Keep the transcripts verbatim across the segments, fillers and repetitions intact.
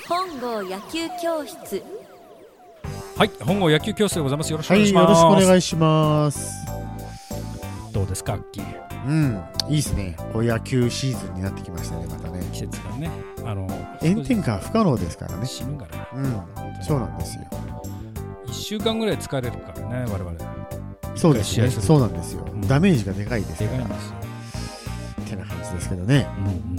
本郷野球教室。 はい、本郷野球教室でございます。よろしくお願いします。 はい、よろしくお願いします。 どうですか、アッキー。 うん、いいですね。こう野球シーズンになってきましたね、またね。 季節がね、あの炎天下は不可能ですからね。 死ぬからね。 うん、そうなんですよ。 いっしゅうかんぐらい疲れるからね、我々。 そうですね。そうなんですよ、 うん。 ダメージがでかいですから。 でかいんですよ。 ってな感じですけどね。 うんうん、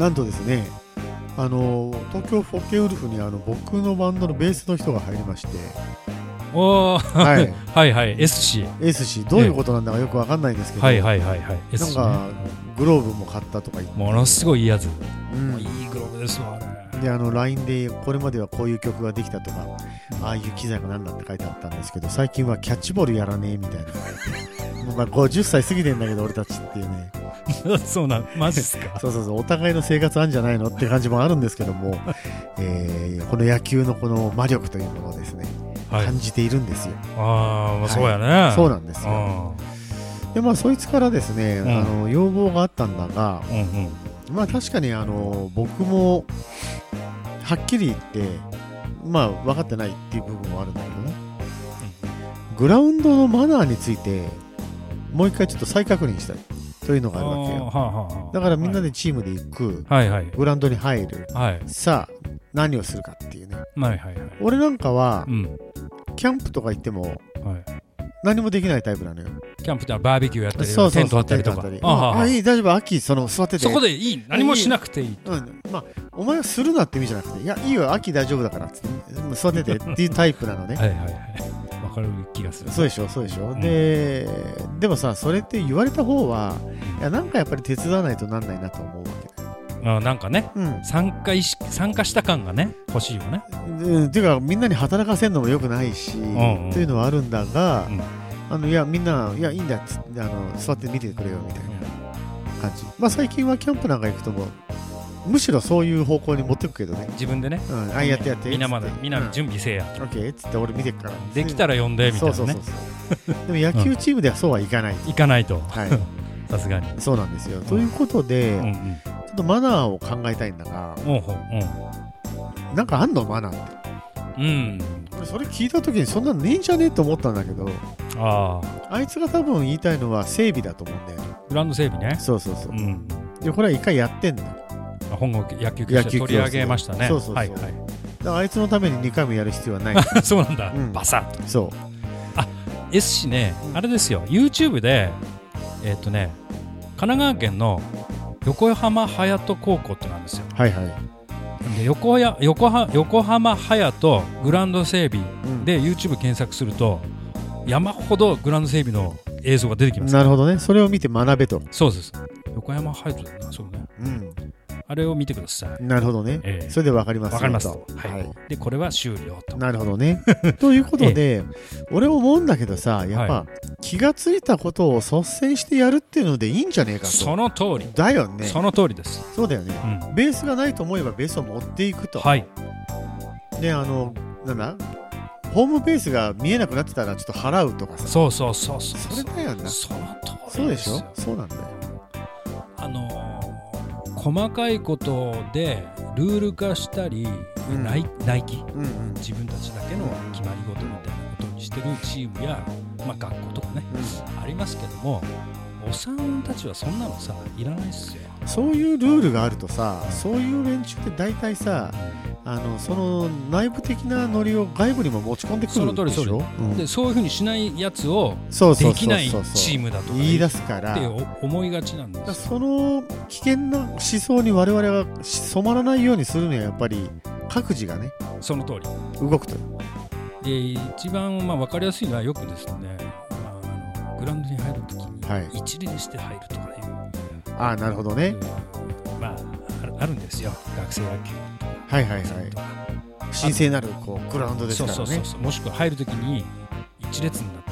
なんとですね、あの東京フォッケウルフにあの僕のバンドのベースの人が入りまして。 おはい、はいはい エスシーエスシー どういうことなんだかよくわかんないんですけど、 はいはいはいはい、 なんかグローブも買ったとか言って、 ものすごいいいやつ、 うん、 いいグローブですわね。 であの ライン でこれまではこういう曲ができたとか、ああいう機材がなんだって書いてあったんですけど、最近はキャッチボールやらねえみたいなもうまあごじゅっさい過ぎてんだけど俺たちっていうねそうなん、マジっすかそうそうそう、お互いの生活あるんじゃないのって感じもあるんですけども、えー、この野球のこの魔力というものをですね、はい、感じているんですよ。 ああ、まあ、そうやね、はい、 そうなんですよ。でまあそいつからですね、うん、あの要望があったんだが、うんうん、まあ確かにあの僕もはっきり言ってまあ分かってないっていう部分もあるんだけどね、うん、グラウンドのマナーについてもう一回ちょっと再確認したいというのがあるわけよ。はあはあ、だからみんなでチームで行く、はいはい、グラウンドに入る、はい、さあ何をするかっていうね、はいはいはい、俺なんかは、うん、キャンプとか行っても、はい、何もできないタイプなのよ。 キャンプってバーベキューやったり、そうそうそう、テント張ったりとか。 ああ、あ、いい、大丈夫、秋その座ってて。 そこでいい、何もしなくていい。 うん、まあお前はするなって意味じゃなくて、いやいいよ、秋大丈夫だからっつって座っててっていうタイプなのね。はいはいはい。わかる気がする。そうでしょ、そうでしょ。うん、で、でもさ、それって言われた方は、いやなんかやっぱり手伝わないとなんないなと思うわけ。 あ、なんかね、うん、参加意識、参加した感がね欲しいよね。 うん、っていうかみんなに働かせるのも良くないし、うんうん、というのはあるんだが、うん、あのいやみんないやいいんだっつってあの座って見てくれよみたいな感じ。まあ最近はキャンプなんか行くともむしろそういう方向に持ってくけどね。 自分でね、 うん、あやってやってみんなまでみんな準備せえや、 うん、オッケーっつって俺見てるから、 できたら呼んでみたいなね。そうそうそうそうでも野球チームではそうはいかない、 いかないと、はい、さすがにそうなんですよ、うん、ということで、うんうん、ちょっとマナーを考えたいんだが、うんうん、なんかあんのマナーって。うん、それ聞いた時にそんなのねえんじゃねえと思ったんだけど、ああいつが多分言いたいのは整備だと思うんだよね。 グラウンド整備ね。 そうそうそう、うん、でこれは一回やってんだよ。 本郷野球教室で取り上げましたね。 そうそうそう、はいはい、だからあいつのためににかいもやる必要はないそうなんだ、うん、バサッと。そう、あ エス 市ね、うん、あれですよ、 YouTube でえー、っとね神奈川県の横浜隼人高校ってなんですよ。はいはい。で 横, や 横, は横浜隼人グラウンド整備で YouTube 検索すると、うん、山ほどグラウンド整備の映像が出てきます。 なるほどね、それを見て学べと。 そうです、横浜隼人だな、そうね、うん、あれを見てください。 なるほどね、えー、それで分かります。 分かりますと、はいはい、でこれは終了と。 なるほどねということで、えー、俺思うんだけどさ、やっぱ、はい、気がついたことを率先してやるっていうのでいいんじゃねえかと。 その通りだよね。 その通りです。 そうだよね、うん、ベースがないと思えばベースを持っていくと。はい。で、あのなんだホームベースが見えなくなってたらちょっと払うとかさ。 そうそうそうそう、 それだよな。 その通り。 そうでしょ。そうなんだよ。 あのー、細かいことでルール化したり、うん、内, 内規、うんうん、自分たちだけの決まり事みたいなことにしてるチームや、まあ、学校とかね、うん、ありますけども、おさんたちはそんなのさいらないっすよ。 そういうルールがあるとさ、そういう連中って大体さ、あのその内部的なノリを外部にも持ち込んでくるでしょ。その通りその通り、うん、でそういう風にしないやつをできないチームだとか言い出すからって思いがちなんですよ。 その危険な思想に我々が染まらないようにするにはやっぱり各自がね、 その通り動くと。 で一番まあ分かりやすいのはよくですね、まあ、あのグラウンドに入るときに一塁にして入るとかいう、 ああ、なるほどね、 まあ、ある、あるんですよ、学生野球。 はいはいはい。神聖なるこうグラウンドですからね。そうそうそう、 もしくは入るときに一列になって、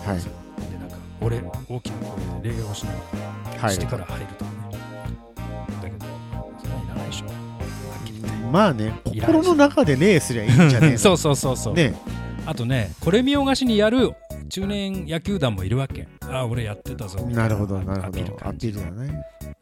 はい、でなんか俺大きな声で礼をしながらしてから入るとかね。だけどそれはいらないでしょ。 まあね、心の中で礼すりゃいいんじゃねえのそうそうそうそう、ね、あとね、これ見よがしにやる中年野球団もいるわけ。ああ俺やってたぞみたいな。 なるほどなるほど、アピールだね。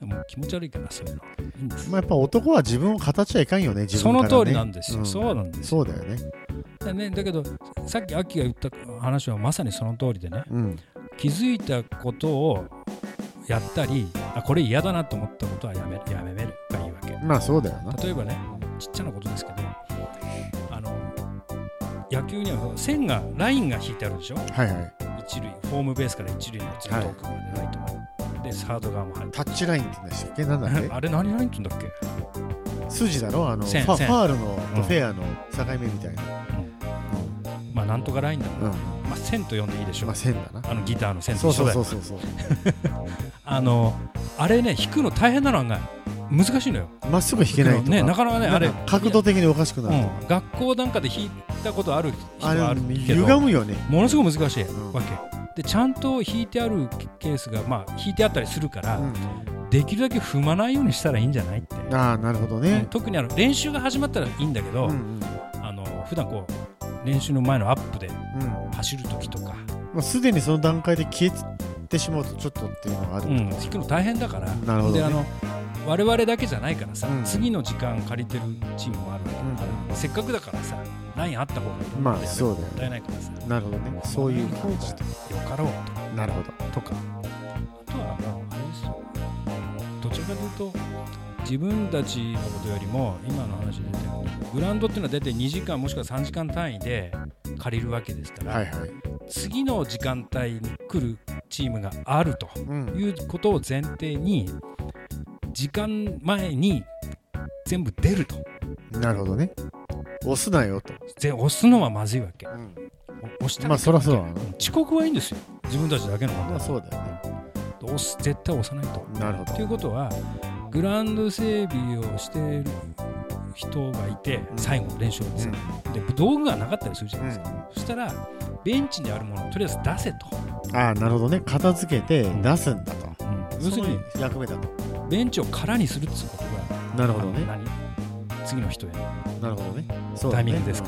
もう気持ち悪いからそういうのいいんです。 まあ、やっぱ男は自分を語っちゃいかんよね、自分からね。 その通りなんですよ、うん、そうなんですよ。 そうだよね。 だね、だけどさっきアキが言った話はまさにその通りでね、うん、気づいたことをやったり、あこれ嫌だなと思ったことはやめやめるがいいわけ。 まあそうだよな。 例えばね、ちっちゃなことですけど、あの野球には線がラインが引いてあるでしょ。 はいはい。 一塁ホームベースから一塁のずっと奥までライトまで、でサード側も入って。 タッチラインって言うんでしたっけ、なんだっけあれ何ラインって言うんだっけ。 筋だろ、あのファ、ファールのとフェアの境目みたいな。 うんうん、まあなんとかラインだろう、うん、まあ線と呼んでいいでしょう。 まあ線だな。 あのギターの線と一緒だよ。 そうそうそうそうあのあれね、弾くの大変なのが難しいのよ。 まっすぐ弾けないとか、 ね、なかなかね、あれ角度的におかしくなる、 うん、学校なんかで弾いたことある人はあるけど、 歪むよね、 ものすごく難しいわけ、でちゃんと弾いてあるケースが、まあ、弾いてあったりするから、うん、できるだけ踏まないようにしたらいいんじゃないって。 ああ、なるほどね、うん、 特にあの練習が始まったらいいんだけど、うんうん、あの普段こう練習の前のアップで走るときとか、 まあ、すでにその段階で消えてしまうとちょっとっていうのがある、うん、 弾くの大変だから。 なるほど、ね、 であの我々だけじゃないからさ、うん、次の時間借りてるチームもあるわけだから、うん、せっかくだからさラインあった方がいい。 まあそうだよね、もったいないからさ。 なるほどね、そういう感じでよかろうと。 なるほど。 とか、あとはもうあれですよ、どちらかというと自分たちのことよりも今の話で出てるグラウンドっていうのは大体にじかんもしくはさんじかん単位で借りるわけですから、はいはい、次の時間帯に来るチームがあるということを前提に、時間前に全部出ると。 なるほどね。押すなよと。 押すのはまずいわけ、うん、押したらまあそらそうだな。 遅刻はいいんですよ、自分たちだけの問題。 まあそうだよね。 押す、絶対押さないと。 なるほど。 ということはグラウンド整備をしている人がいて、うん、最後の練習ですね、うん、で道具がなかったりするじゃないですか、うん、そしたらベンチにあるものをとりあえず出せと。 ああ、なるほどね。片付けて出すんだと、 うんうん、要するに役目だと。 ベンチを空にするっていうことが、 なるほどね、 何次の人へなるほどね、 そうだね、タイミングですから、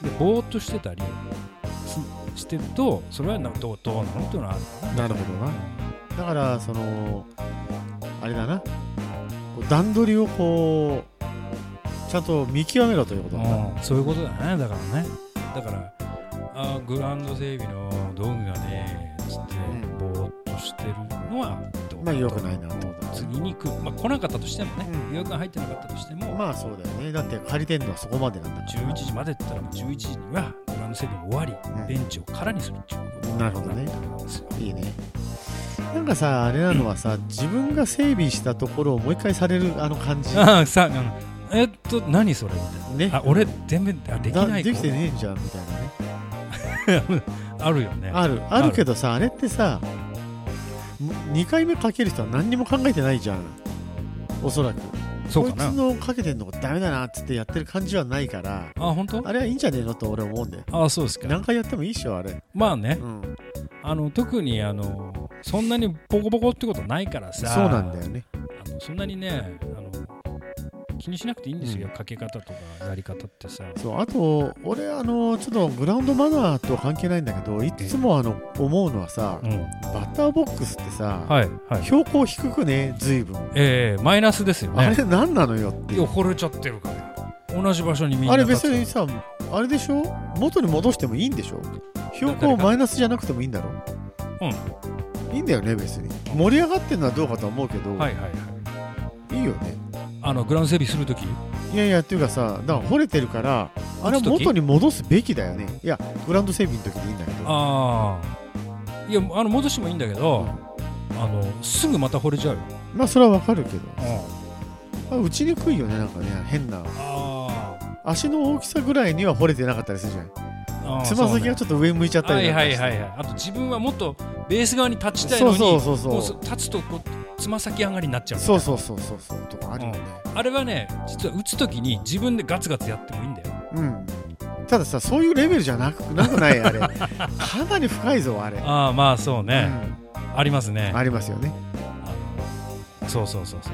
でぼーっとしてたりしてると、それはどう、どうなのっていうのはある。 なるほどな。だからそのあれだな、段取りをこうちゃんと見極めろということだな、 うん、そういうことだね。だからね、だからあグラウンド整備の道具がねつって、うん、ぼーっとしてるのはどう、 まあ良くないなってことだ、ね、 次に来る、まあ、来なかったとしてもね、予約が入ってなかったとしても、 まあそうだよね。だって借りてんのはそこまでなんだから、 じゅういちじまでって言ったらじゅういちじにはグラウンド整備が終わり、うん、ベンチを空にするっていうことになるんですよ。 いいね。なんかさ、あれなのはさ、自分が整備したところをもう一回されるあの感じ。 ああ、さ、えっと何それみたいな、ね、あ俺全部あできないできてねえじゃんみたいなねあるよね。 あるあるけどさ、あれってさにかいめかける人は何にも考えてないじゃん、おそらく。 そうかな。 こいつのかけてんのダメだなっつってやってる感じはないから。 あ、本当？ あれはいいんじゃねえのと俺思うんだよ。 あ、そうですか。 何回やってもいいっしょあれ。 まあね、うん、あの特にあのそんなにボコボコってことないからさ。 そうなんだよね。 あのそんなにね、あの気にしなくていいんですよ、うん、かけ方とかやり方ってさ。 そう、あと俺あのちょっとグラウンドマナーと関係ないんだけど、いつもあの思うのはさ、うん、バッターボックスってさ、はいはい、標高低くね、随分、 えー、マイナスですよね。 あれ何なのよって。 いや、惚れちゃってるから同じ場所にみんなあれ別にさ、あれでしょ、元に戻してもいいんでしょ。標高マイナスじゃなくてもいいんだろう。うん、いいんだよね別に。盛り上がってるのはどうかと思うけど、はいはいはい、いいよね。 あのグラウンド整備するとき、 いやいやっていうかさ、だから掘れてるからあれは元に戻すべきだよね。いやグラウンド整備の時でいいんだけど。ああ、いやあの戻してもいいんだけど、うん、あのすぐまた掘れちゃうよ。 まあそれはわかるけど、うん、打ちにくいよね、なんかね、変な。あ、足の大きさぐらいには掘れてなかったりするじゃん。つま先がちょっと上向いちゃったりとかして、はいはいはいはい、あと自分はもっとベース側に立ちたいのに、そうそうそうそう、立つとこうつま先上がりになっちゃう。そうそうそうそうそうとかあるよね、うん、あれはね、実は打つときに自分でガツガツやってもいいんだよ。うん。たださ、そういうレベルじゃなくなくないあれ。かなり深いぞあれ。ああ、まあそうね、うん、ありますね。ありますよね。あ、そうそうそうそう。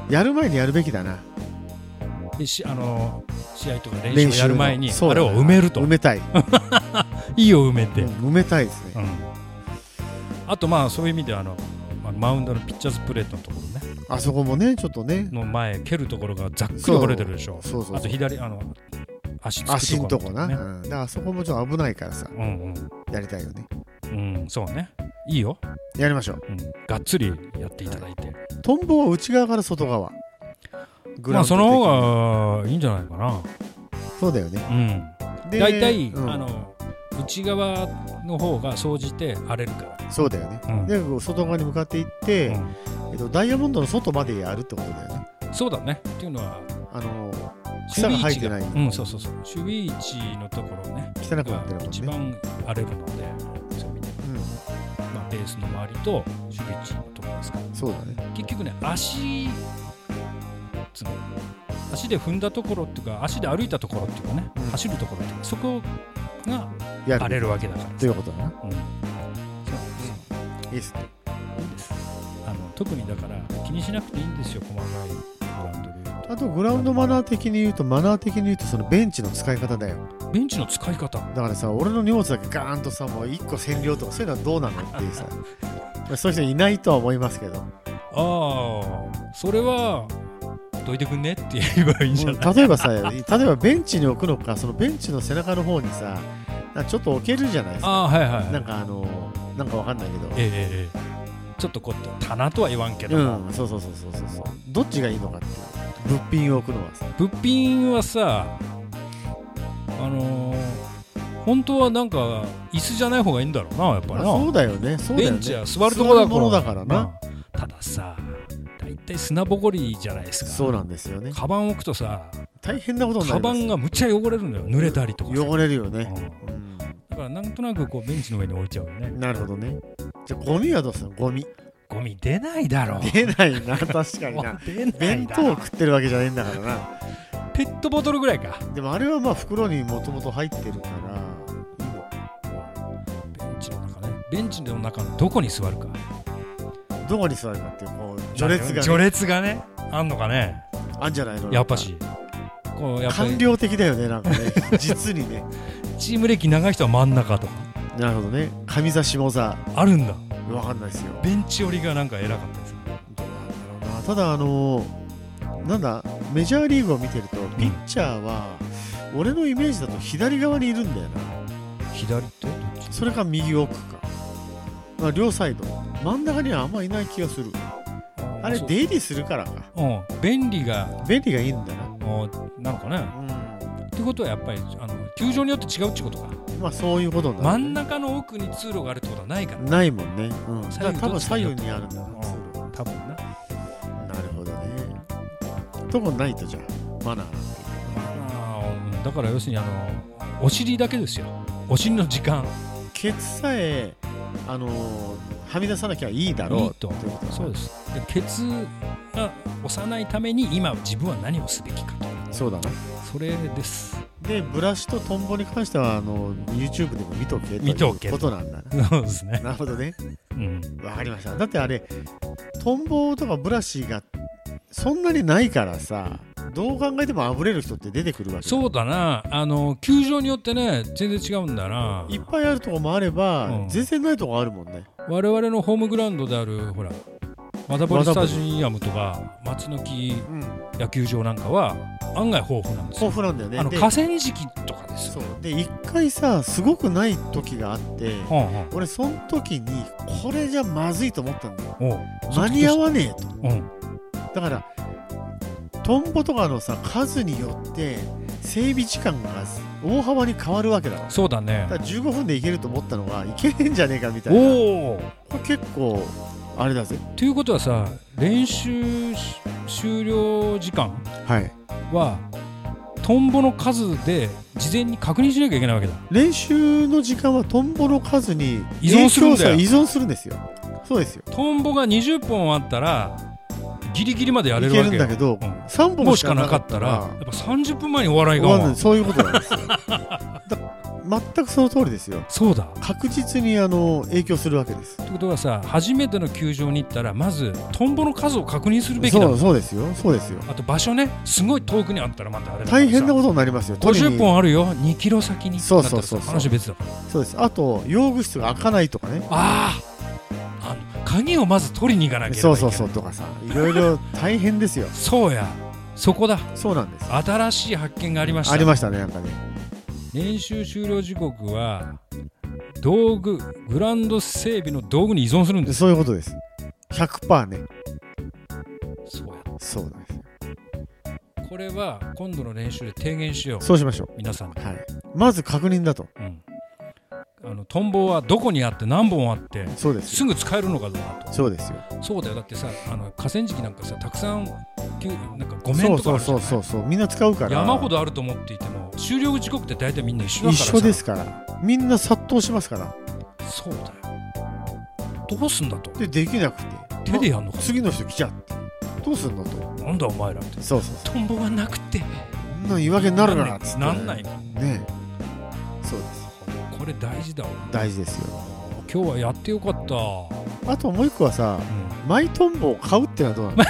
やる前にやるべきだな。でしあの試合とか練習をやる前にあれを埋めると。埋めたい。いいよ埋めて、うん、埋めたいですね、うん、あとまあそういう意味ではあのマウンドのピッチャーズプレートのところね、 あそこもねちょっとねの前蹴るところがざっくり折れてるでしょ。 そうそうそう、 あと左あの足つく足のとこな、 ね、 うん、だからそこもちょっと危ないからさ、 うんうん、 やりたいよね。 うん、そうね、いいよ、 やりましょう、 うん、がっつりやっていただいて、 トンボは内側から外側、 まあその方がいいんじゃないかな。 そうだよね、 うん、でだいたい、うん、あの内側の方が総じて荒れるから。 そうだよね、うん、で外側に向かっていって、うん、えっと、ダイヤモンドの外までやるってことだよね。 そうだね。っていうのはあの草が生えてない、 うん、そうそうそう、守備位置のところね汚くなってるもんね、 一番荒れるので、そういう意味で、うん、まあ、ベースの周りと守備位置のところですから。 そうだね。 結局ね、足つの足で踏んだところっていうか、足で歩いたところっていうかね、うん、走るところっていうか、そこが荒れるわけだから。 ということだな。うん、そうです。 いいですね。 いいです。あの特にだから気にしなくていいんですよ、細かいグラウンドで。 あとグラウンドマナー的に言うとマナー的に言うとそのベンチの使い方だよ。 ベンチの使い方だからさ、俺の荷物だけガーンとさ、もういっこ占領とかそういうのはどうなのっていうさそういう人いないとは思いますけど、 ああ、それはどいてくんねって言えばいいんじゃない。 例えばさ例えばベンチに置くのか、そのベンチの背中の方にさちょっと置けるじゃないですか。 あ、はいはいはい、 なんかあのなんかわかんないけど、 ええええ、ちょっとこう棚とは言わんけども、 うん、そうそうそうそうそう、どっちがいいのかっていう、物品を置くのはさ、 物品はさ、あのー、本当はなんか椅子じゃない方がいいんだろうな、やっぱりな。 そうだよね、そうだよね。 ベンチは座るところだから、 だからな。 たださ、大体砂ぼこりじゃないですか。 そうなんですよね。 カバン置くとさ、 大変なことになります。 カバンがむっちゃ汚れるんだよ、濡れたりとか。 汚れるよね、 うんうん、だからなんとなくこうベンチの上に置いちゃうよね。 なるほどね。じゃあゴミはどうするの？ゴミゴミ出ないだろう。 出ないな、確かにな。弁当を食ってるわけじゃないんだからな。 ペットボトルぐらいか。 でもあれはまあ袋にもともと入ってるからベンチの中ね。ベンチの中のどこに座るか。 どこに座るかっていう、こう序列がね、 序列がね、あんのかね。 あんじゃないの。 やっぱしこうやっぱり官僚的だよね、なんかね実にね。 チーム歴長い人は真ん中とか。 なるほどね。上座下座あるんだ。 わかんないですよ。 ベンチ寄りがなんか偉かったです。 ただあのー、なんだメジャーリーグを見てると、ピッチャーは俺のイメージだと左側にいるんだよな。 左ってどっち？ それか右奥か、まあ、両サイド真ん中にはあんまいない気がする。あれ出入りするからか。 うん、便利が便利がいいんだな。 なのかね、うん、ってことはやっぱりあの球場によって違うってことか。 まあそういうことになる、ね、 真ん中の奥に通路があるってことはないから、ね、 ないもんね、うん、だから多分左右にあるんだな、うん、通路が多分な。 なるほどね。とこないとじゃあマナーマナーだから要するにあのお尻だけですよ。お尻の時間、 ケツさえあのー、はみ出さなきゃいいだろういいと。そうです。でケツが押さないために今自分は何をすべきかと。 そうだな、 それです。 でブラシとトンボに関してはあの YouTube でも見とけということなんだな。 そうですね。 なるほどね。 うん、 わかりました。だってあれトンボとかブラシがそんなにないからさ、どう考えてもあぶれる人って出てくるわけだ。 そうだな。あの球場によってね全然違うんだな。 いっぱいあるとこもあれば、うん、全然ないとこあるもんね。 我々のホームグラウンドであるほらマダボリスタジアムとか松の木野球場なんかは案外豊富なんですよ。 豊富なんだよね。 あの河川敷とかですよ。 そうで一回さすごくない時があって、はあはあ、俺その時にこれじゃまずいと思ったんだよ。間に合わねえと、うん、だからトンボとかのさ数によって整備時間が大幅に変わるわけだから。 そうだね。 だからじゅうごふんでいけると思ったのがいけねえんじゃねえかみたいな。おこれ結構あれだぜ。 ということはさ、練習終了時間は、はい、トンボの数で事前に確認しなきゃいけないわけだ。 練習の時間はトンボの数に依存するんだよ。 依存するんですよ。そうですよ。 トンボがにじゅっぽんあったらギリギリまでやれるわけよ。 いけるんだけど、うん、 さんぼんしかなかったらやっぱさんじゅっぷんまえにお笑いがそういうことなんですよ。全くその通りですよ。 そうだ。 確実にあの影響するわけです。 ってことはさ、初めての球場に行ったらまずトンボの数を確認するべきだ。 そうそうですよ。そうですよ。 あと場所ね、すごい遠くにあったらまたあれだ大変なことになりますよ。 ごじゅっぽんあるよ、にキロ先に。 そうそうそう。 話別だから。 そうです。あと用具室が開かないとかね。 ああ。あの鍵をまず取りに行かなきゃいけない。 そうそうそうとかさ、いろいろ大変ですよ。 そうや、そこだ。 そうなんです。 新しい発見がありました。 ありましたね、なんかね。 練習終了時刻は道具、グラウンド整備の道具に依存するんです。 そういうことです。 ひゃくパーセント ね。 そうや、 そうなんです。 これは今度の練習で提言しよう。 そうしましょう、 皆さん、はい、 まず確認だと、うん、 あのトンボはどこにあって何本あって、 そうです、 すぐ使えるのかどうかと。 そうですよ。 そうだよ。だってさ、あの河川敷なんかさ、たくさんなんかごめんとかあるじゃない。 そうそうそうそう、みんな使うから。 山ほどあると思っていても終了時刻って大体みんな一緒だからさ。 一緒ですから、みんな殺到しますから。 そうだよ。どうすんだと。 でできなくて手でやんのか、 ま、次の人来ちゃってどうすんのと。 なんだお前らって。 そうそうそう、 トンボがなくてそんな言い訳になるなっつって、 なんないのね。そうです。 これ大事だわ。 大事ですよ。 今日はやってよかった。 あともう一個はさ、うん、マイトンボを買うってのはどうなの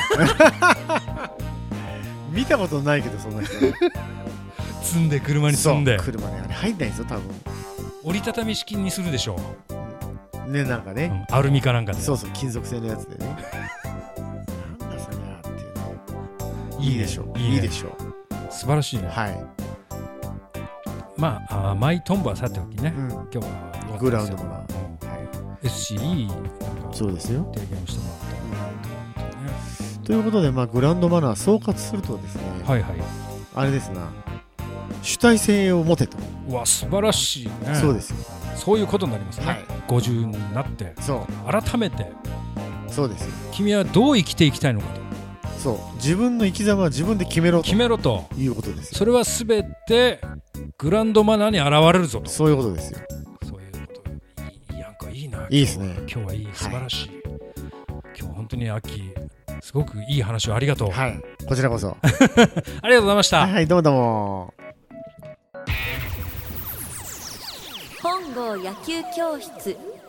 見たことないけど、そんな人積んで、車に積んで、 車にあれ入んないですよ多分。 折りたたみ式にするでしょうね、なんかね、 うん、アルミかなんかで。 そうそう、金属製のやつでねなんだそれやっていうね。いいでしょう、いいでしょう。 素晴らしいね。 はい。 まあ、あマイトンボはさておきね、うん、今日はグラウンドマナー、はい、 エスシー いいそうですよ、 提言をしてもらった、ね、 ということで、まあ、グラウンドマナー総括するとですね、 はいはい、 あれですな、主体性を持てと。 うわ、素晴らしいね。 そうですよ。 そういうことになりますね、はい、ごじゅうになってそう改めて、 そうですよ、 君はどう生きていきたいのかと。 そう、自分の生き様は自分で決めろと決めろということですよ。 それはすべてグラウンドマナーに現れるぞと。 そういうことですよ。 そういうこと。いい、なんかいいな。 いいですね。 今日はいい、素晴らしい、はい、今日本当に秋すごくいい話をありがとう。 はい、こちらこそありがとうございました。 はい、はい、どうもどうも。 本郷野球教室。